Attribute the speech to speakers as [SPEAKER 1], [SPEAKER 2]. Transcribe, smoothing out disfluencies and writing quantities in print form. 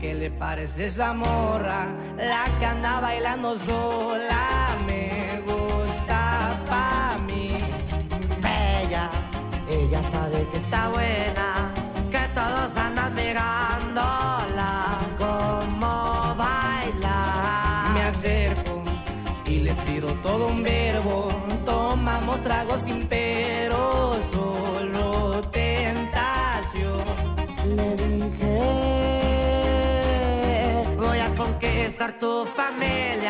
[SPEAKER 1] ¿Qué le parece esa morra? La que anda bailando sola. Me gusta pa' mí.
[SPEAKER 2] Bella, ella sabe que está buena, que todos andan mirándola como baila.
[SPEAKER 1] Me acerco y le tiro todo un verbo. Tomamos tragos sin pero, solo tentación.
[SPEAKER 2] Le dije, voy a conquistar tu familia.